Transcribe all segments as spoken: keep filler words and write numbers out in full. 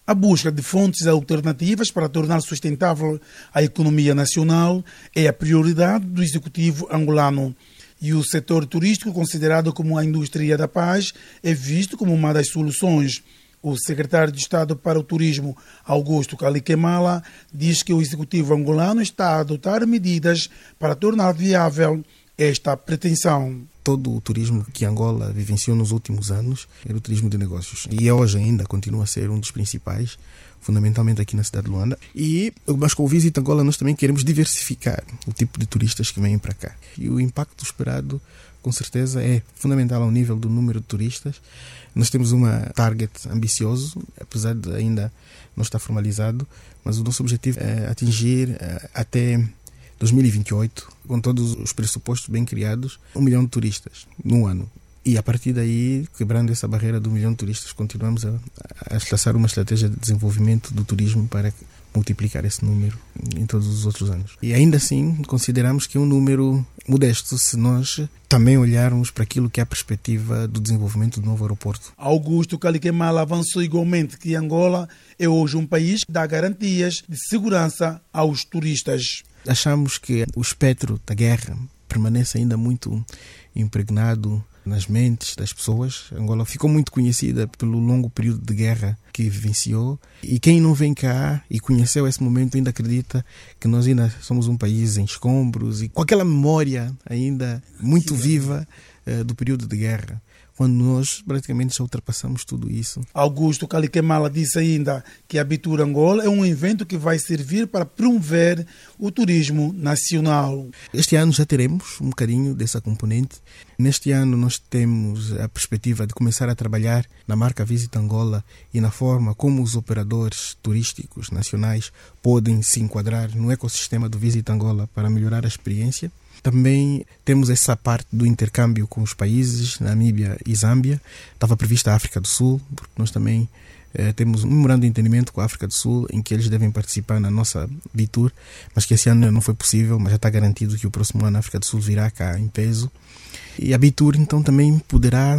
A busca de fontes alternativas para tornar sustentável a economia nacional é a prioridade do executivo angolano. E o setor turístico, considerado como a indústria da paz, é visto como uma das soluções. O secretário de Estado para o Turismo, Augusto Kaliquemala, diz que o executivo angolano está a adotar medidas para tornar viável esta pretensão. Todo o turismo que Angola vivenciou nos últimos anos era o turismo de negócios. E hoje ainda continua a ser um dos principais, fundamentalmente aqui na cidade de Luanda. E, mas com o Visit Angola nós também queremos diversificar o tipo de turistas que vêm para cá. E o impacto esperado, com certeza, é fundamental ao nível do número de turistas. Nós temos uma target ambicioso, apesar de ainda não estar formalizado, mas o nosso objetivo é atingir até dois mil e vinte e oito, com todos os pressupostos bem criados, um milhão de turistas no ano. E a partir daí, quebrando essa barreira do milhão de turistas, continuamos a, a traçar uma estratégia de desenvolvimento do turismo para multiplicar esse número em todos os outros anos. E ainda assim, consideramos que é um número modesto se nós também olharmos para aquilo que é a perspectiva do desenvolvimento do novo aeroporto. Augusto Kaliquemala avançou igualmente que Angola é hoje um país que dá garantias de segurança aos turistas. Achamos que o espectro da guerra permanece ainda muito impregnado nas mentes das pessoas. Angola ficou muito conhecida pelo longo período de guerra que vivenciou, e quem não vem cá e conheceu esse momento ainda acredita que nós ainda somos um país em escombros e com aquela memória ainda muito viva uh, do período de guerra, quando nós praticamente já ultrapassamos tudo isso. Augusto Kaliquemala disse ainda que a Bitur Angola é um evento que vai servir para promover o turismo nacional. Este ano já teremos um bocadinho dessa componente. Neste ano nós temos a perspectiva de começar a trabalhar na marca Visit Angola e na forma como os operadores turísticos nacionais podem se enquadrar no ecossistema do Visit Angola para melhorar a experiência. Também temos essa parte do intercâmbio com os países, Namíbia e Zâmbia. Estava prevista a África do Sul, porque nós também eh, temos um memorando de entendimento com a África do Sul, em que eles devem participar na nossa Bitur, mas que esse ano não foi possível, mas já está garantido que o próximo ano a África do Sul virá cá em peso. E a Bitur, então, também poderá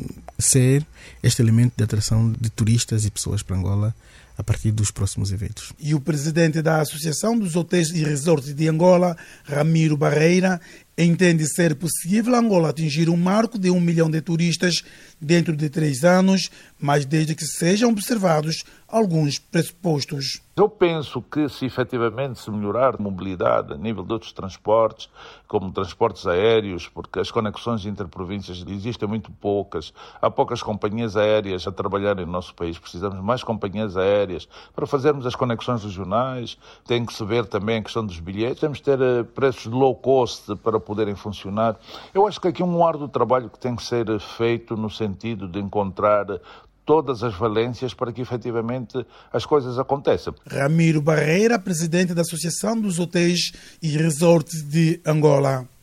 ser este elemento de atração de turistas e pessoas para Angola a partir dos próximos eventos. E o presidente da Associação dos Hotéis e Resorts de Angola, Ramiro Barreira, entende ser possível Angola atingir um marco de um milhão de turistas dentro de três anos, mas desde que sejam observados alguns pressupostos. Eu penso que se efetivamente se melhorar a mobilidade a nível de outros transportes, como transportes aéreos, porque as conexões interprovíncias existem muito poucas, há poucas companhias aéreas a trabalhar no nosso país, precisamos de mais companhias aéreas para fazermos as conexões regionais, tem que se ver também a questão dos bilhetes, temos que ter preços low cost para poderem funcionar. Eu acho que aqui é um árduo trabalho que tem que ser feito no sentido de encontrar todas as valências para que efetivamente as coisas aconteçam. Ramiro Barreira, presidente da Associação dos Hotéis e Resorts de Angola.